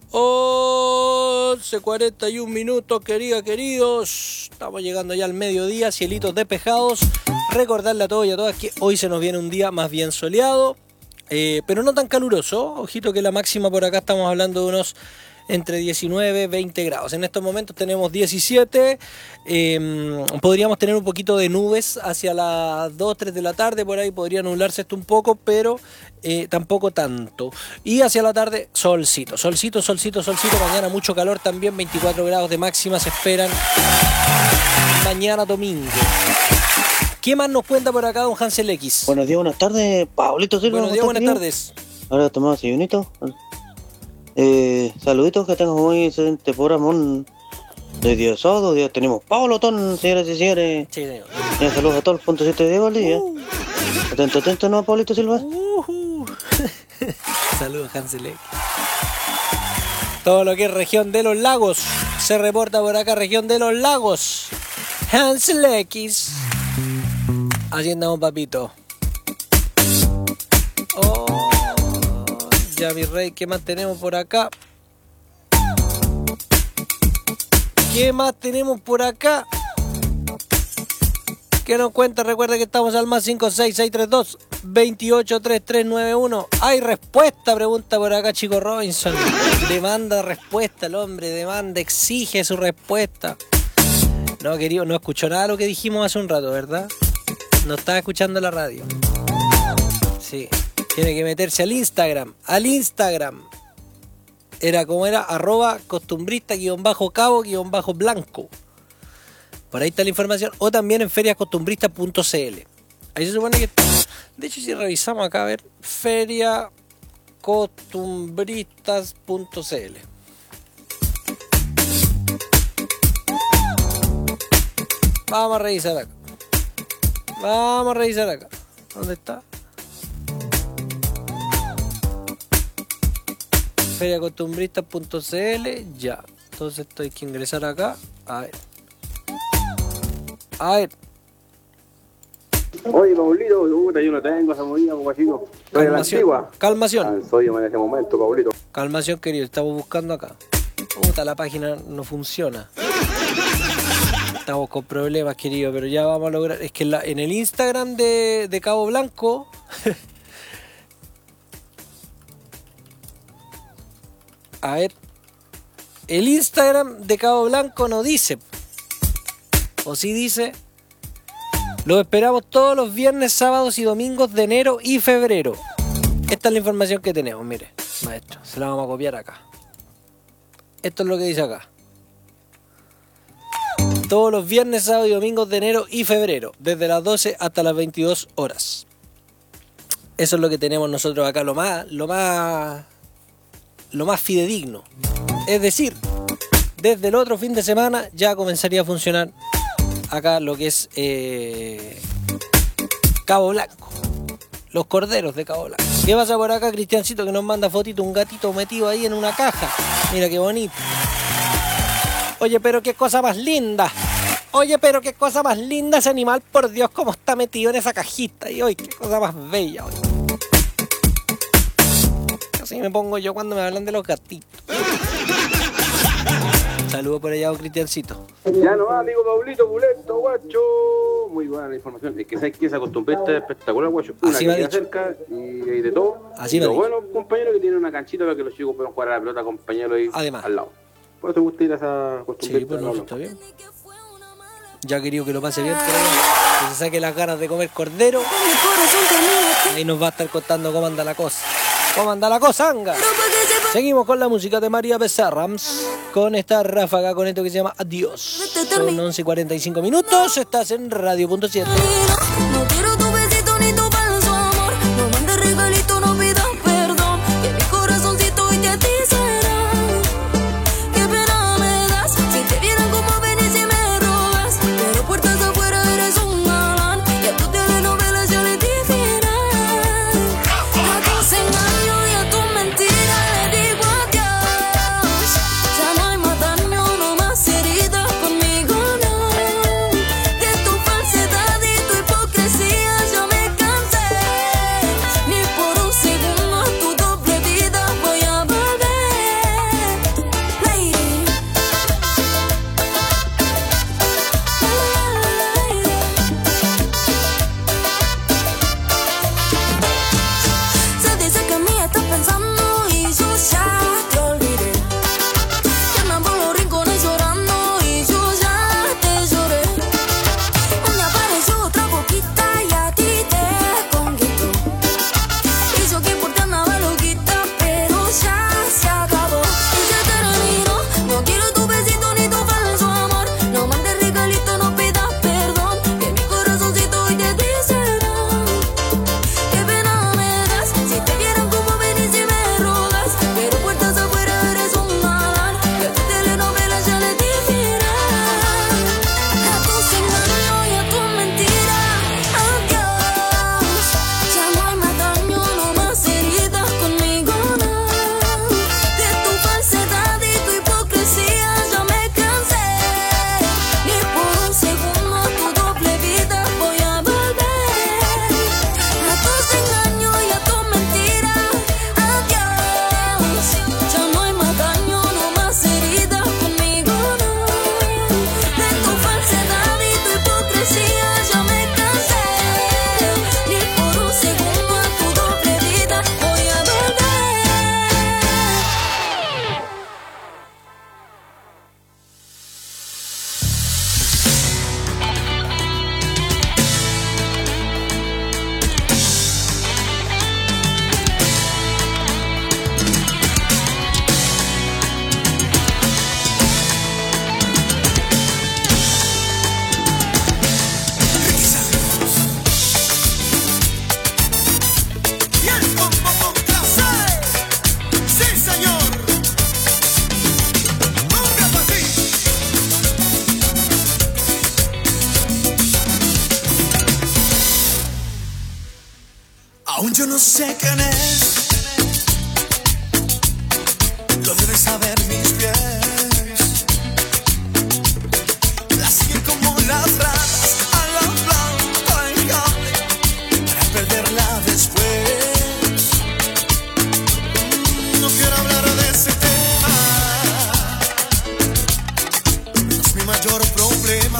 once cuarenta y un minutos, queridas, queridos. Estamos llegando ya al mediodía, cielitos despejados. Recordarle a todos y a todas que hoy se nos viene un día más bien soleado, eh, pero no tan caluroso. Ojito que la máxima por acá estamos hablando de unos entre diecinueve y veinte grados. En estos momentos tenemos diecisiete. Eh, podríamos tener un poquito de nubes hacia las dos, tres de la tarde. Por ahí podría nublarse esto un poco, pero eh, tampoco tanto. Y hacia la tarde, solcito. Solcito, solcito, solcito. Mañana mucho calor también. veinticuatro grados de máxima se esperan mañana domingo. ¿Qué más nos cuenta por acá don Hansel X? Buenos días, buenas tardes, Pablito Silva. Buenos días, buenas tardes. Ahora tomamos desayunito. Eh, saluditos, que tengan muy excelente programa. De día sábado, día tenemos Pablo Ton, señoras y señores. Sí, señor. Eh, saludos a todos los punto siete de Valdivia. Uh. Atento, atento, ¿no, Pablito Silva? Uh-huh. Saludos, Hansel X. Todo lo que es región de los lagos se reporta por acá, región de los lagos. Hansel X. Así andamos, papito. Oh. Ya, mi rey, ¿qué más tenemos por acá? ¿Qué más tenemos por acá? ¿Qué nos cuenta? Recuerda que estamos al más cinco seis seis tres dos, dos ocho tres tres nueve uno. ¿Hay respuesta? Pregunta por acá Chico Robinson. Demanda respuesta, el hombre demanda, exige su respuesta. No, querido, no escuchó nada de lo que dijimos hace un rato, ¿verdad? No estaba escuchando la radio. Sí. Tiene que meterse al Instagram. Al Instagram. Era como era, arroba costumbrista guión bajo cabo guión bajo blanco. Por ahí está la información. O también en ferias costumbristas punto c l. Ahí se supone que... De hecho, si revisamos acá, a ver. ferias costumbristas punto c l. Vamos a revisar acá. Vamos a revisar acá. ¿Dónde está? ferias costumbristas punto c l, ya. Entonces esto hay que ingresar acá. A ver. A ver. Oye, Paulito, puta, yo no tengo esa movida, como chico. Soy de la antigua. Calmación. Ah, soy yo en ese momento, Paulito. Calmación, querido. Estamos buscando acá. Puta, la página no funciona. Estamos con problemas, querido, pero ya vamos a lograr. Es que en, la, en el Instagram de, de Cabo Blanco... A ver, el Instagram de Cabo Blanco no dice, o sí dice, lo esperamos todos los viernes, sábados y domingos de enero y febrero. Esta es la información que tenemos, mire, maestro, se la vamos a copiar acá. Esto es lo que dice acá. Todos los viernes, sábados y domingos de enero y febrero, desde las doce hasta las veintidós horas. Eso es lo que tenemos nosotros acá, lo más, lo más... lo más fidedigno. Es decir, desde el otro fin de semana ya comenzaría a funcionar acá lo que es eh, Cabo Blanco. Los corderos de Cabo Blanco. ¿Qué pasa por acá, Cristiancito, que nos manda fotito? Un gatito metido ahí en una caja. Mira qué bonito. Oye, pero qué cosa más linda. Oye, pero qué cosa más linda ese animal, por Dios, cómo está metido en esa cajita. Y hoy, qué cosa más bella hoy. Así me pongo yo cuando me hablan de los gatitos. Saludos por allá, Cristiancito. Ya no va, amigo Pablito, Puleto, guacho. Muy buena la información. Es que sabes que esa costumbre es espectacular, guacho. Una Así que me ha queda dicho. cerca y hay de todo. Así me ha Lo dicho. bueno, compañero, que tiene una canchita para que los chicos puedan jugar a la pelota, compañero, ahí Además. al lado. Por eso me gusta ir a esa costumbre. Sí, pues no, está bien. Ya querido que lo pase bien, pero que se saque las ganas de comer cordero. Ahí nos va a estar contando cómo anda la cosa. ¿Cómo anda la cosa, anga? Seguimos con la música de María Becerra, con esta ráfaga, con esto que se llama Adiós. Son once y cuarenta y cinco minutos, estás en Radio Punto siete. No quiero tu besito ni tu falso amor. No mandes regalito, no pidas perdón. Que mi corazoncito hoy te atizará. Qué pena me das si te vieran como venís y me robas. Pero puertas afuera eres un galán. Y a tu telenovela ya le di final. A tus engaños y a tu mentira le digo adiós. Ya no hay más daño, no más heridas conmigo, no. De tu falsedad y tu hipocresía yo me cansé. Ni por un segundo a tu doble vida voy a volver. Lady. Se dice que en mí estás pensando y yo ya te olvidé. Que andan por los rincones llorando y yo ya te lloré. Me apareció otra boquita y a ti te conquistó. Y yo que por ti andaba loquita, pero ya se acabó. Y se terminó. No quiero tu besito ni tu falso amor. No mandes regalito, no pidas perdón. Que mi corazoncito hoy te dice no. Qué pena me das si te vieran como venís y me rogas. Pero puertas afuera eres un galán. Y a tu telenovela ya le di final. A tus engaños y a tu mentira, adiós. Ya no hay más daño, no más heridas conmigo, no. De tu falsedad y tu hipocresía ya me cansé. Ni por un segundo a tu doble vida voy a volver. A tus engaños y a tu mentira, adiós. Ya no hay más daño, no más heridas conmigo, no. De tu falsedad y tu hipocresía ya me cansé. Ni por un segundo a tu doble vida voy a volver. Y el combo con clase. Sí, señor. Nunca para ti. Aún yo no sé quién es. Lo debes saber mis pies. La siguen como las ratas a la blanca en cable para perderla después. Mm, No quiero hablar de ese tema. No es mi mayor problema.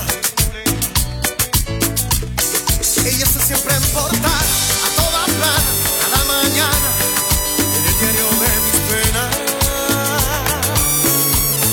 Ella está siempre en portada, a toda plana, cada mañana, en el diario de mis penas.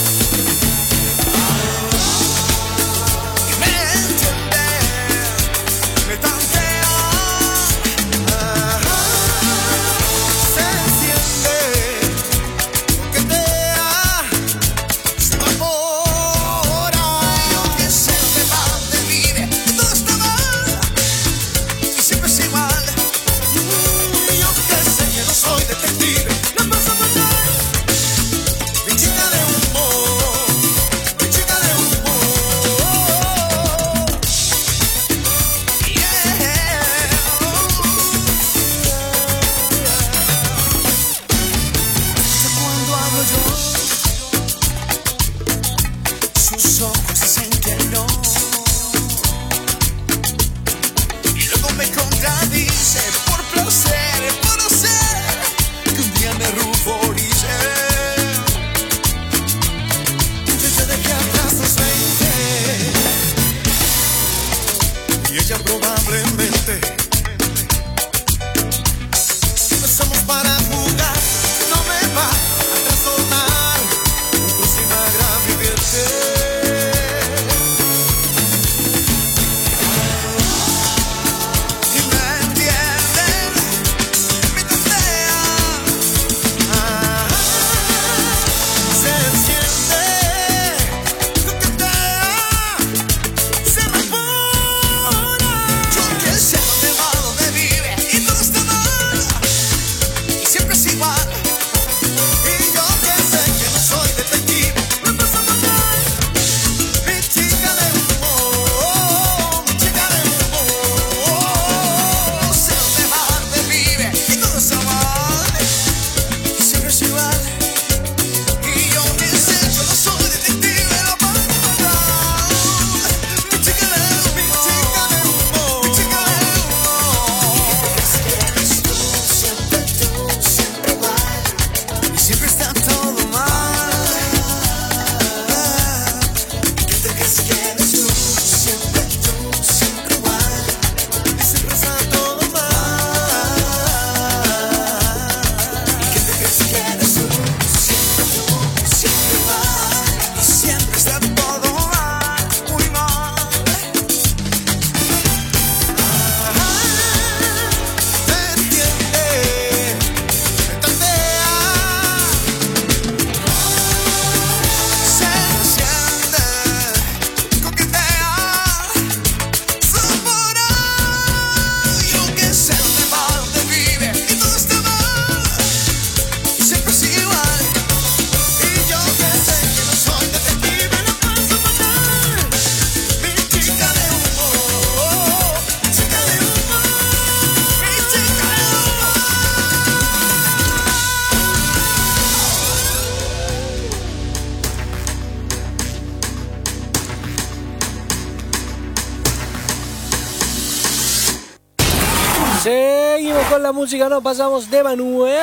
Seguimos con la música, nos pasamos de Manuel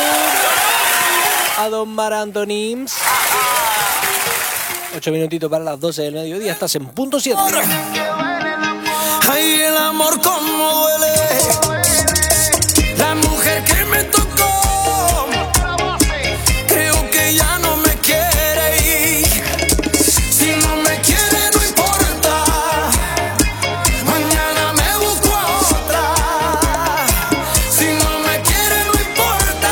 a Don Mar Antonims. Ocho minutitos para las doce del mediodía, estás en punto siete. Ay, el amor como duele. La mujer que me tocó, creo que ya no me quiere ir. Si no me quiere no importa, mañana me busco a otra. Si no me quiere no importa,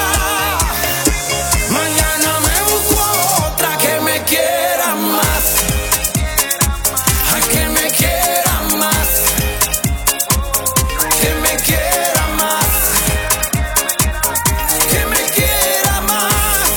mañana me busco a otra que me quiera más, a que me quiera más, que me quiera más, que me quiera más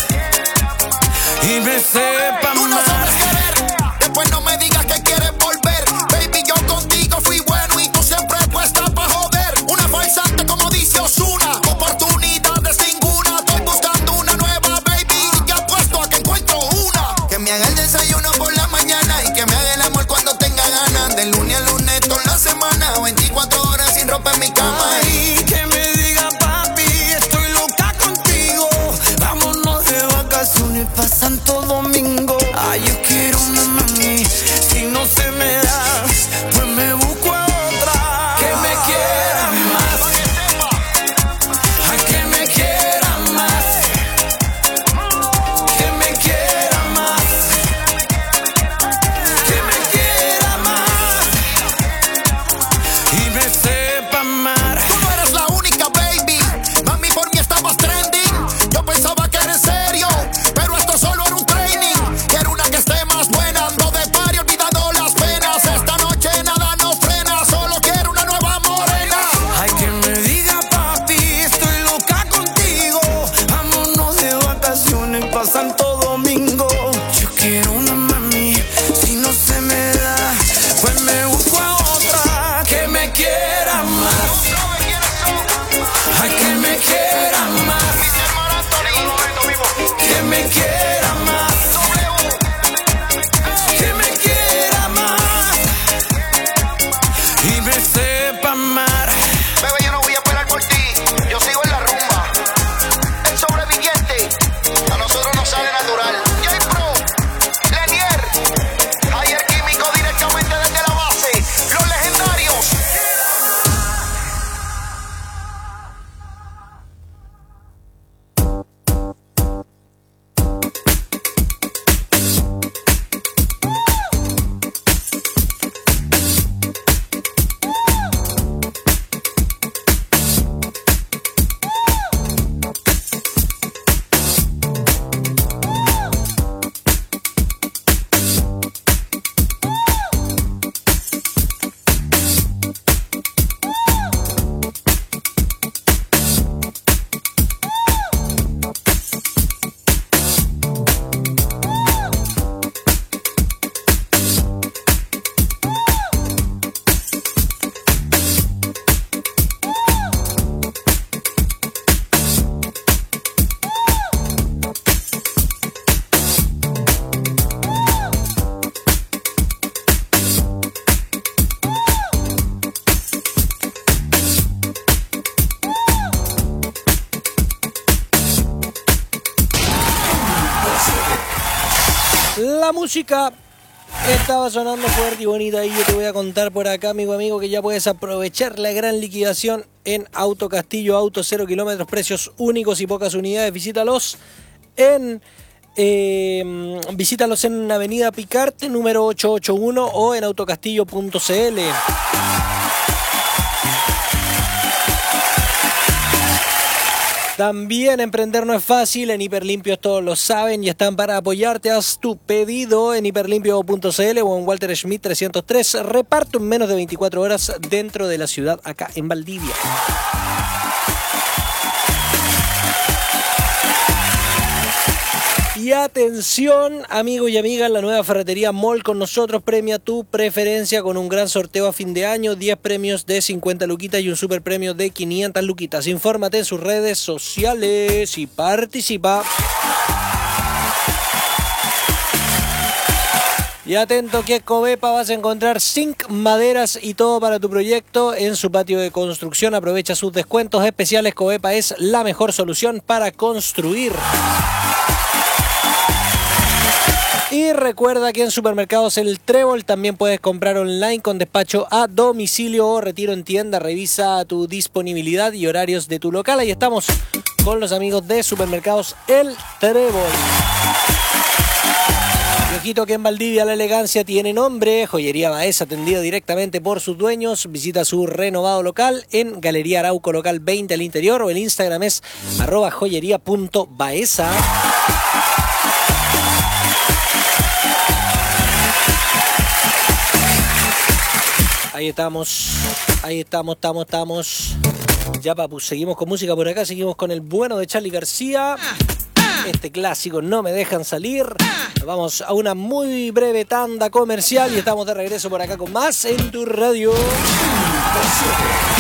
y me sepa Tú no sabes querer, después no me digas que quieres volver. Baby, yo contigo fui bueno y tú siempre puesta pa' joder. Una falsante como dice Ozuna, oportunidades ninguna. Estoy buscando una nueva, baby, y ya apuesto a que encuentro una. Que me haga el desayuno por la mañana y que me haga el amor cuando tenga ganas. De lunes a lunes toda la semana, veinticuatro horas sin ropa en mi cama. Ay, que me diga papi, estoy loca contigo. Vámonos de vacaciones pa' Santo Domingo. Ay, yo quiero una mami, si no se me da, pues me busco a otra. Que me quiera más, ay, que me quiera más, que me quiera más, que me quiera más y me sepa amar. Tú no eres la única, baby. Mami, por mí estabas trending. Yo pensaba que eres serio, pero esto solo era un training. Quiero una que esté más buena, ando de party olvidando las penas. Esta noche nada nos frena, solo quiero una nueva morena. Ay, que me diga papi, estoy loca contigo. Vámonos de vacaciones pa' Santo Domingo. Yo quiero una mami, si no se me da, pues me busco a otra. Que me quiera más, ay, que me quiera más, que me quiera más, que me quiera más y me sepa amar. Bebé, yo no voy a esperar por ti, yo sigo en la rumba. El sobreviviente, a nosotros nos sale natural. J-Pro, Lenier, Ayer Químico directamente desde la base. Los legendarios. La música estaba sonando fuerte y bonita y yo te voy a contar por acá, amigo amigo, que ya puedes aprovechar la gran liquidación en Auto Castillo, autos cero kilómetros, precios únicos y pocas unidades. Visítalos en eh, visítalos en Avenida Picarte, número ochocientos ochenta y uno o en autocastillo punto c l. También emprender no es fácil, en Hiperlimpios todos lo saben y están para apoyarte. Haz tu pedido en hiperlimpio punto c l o en Walter Schmidt trescientos tres. Reparto en menos de veinticuatro horas dentro de la ciudad, acá en Valdivia. Y atención, amigo y amiga, la nueva ferretería Mall con nosotros premia tu preferencia con un gran sorteo a fin de año, diez premios de cincuenta luquitas y un super premio de quinientas luquitas. Infórmate en sus redes sociales y participa. Y atento que Covepa vas a encontrar zinc, maderas y todo para tu proyecto en su patio de construcción. Aprovecha sus descuentos especiales. Covepa es la mejor solución para construir. Y recuerda que en Supermercados El Trébol también puedes comprar online con despacho a domicilio o retiro en tienda. Revisa tu disponibilidad y horarios de tu local. Ahí estamos con los amigos de Supermercados El Trébol. Y ojito que en Valdivia la elegancia tiene nombre. Joyería Baeza, atendida directamente por sus dueños. Visita su renovado local en Galería Arauco Local veinte al interior, o el Instagram es arroba joyería punto baeza. Ahí estamos, ahí estamos, estamos, estamos. Ya, papu, seguimos con música por acá, seguimos con el bueno de Charly García. Este clásico, No me dejan salir. Nos vamos a una muy breve tanda comercial y estamos de regreso por acá con más en tu radio.